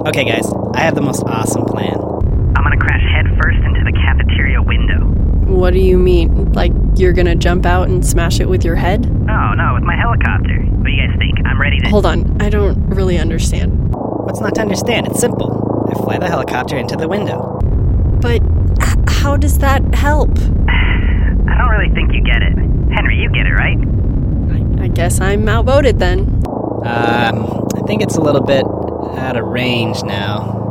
Okay, guys, I have the most awesome plan. I'm gonna crash headfirst into the cafeteria window. What do you mean? Like, you're gonna jump out and smash it with your head? No, with my helicopter. What do you guys think? I'm ready to... Hold on, I don't really understand. What's not to understand? It's simple. I fly the helicopter into the window. But how does that help? I don't really think you get it. Henry, you get it, right? I guess I'm outvoted then. I think it's a little bit out of range now.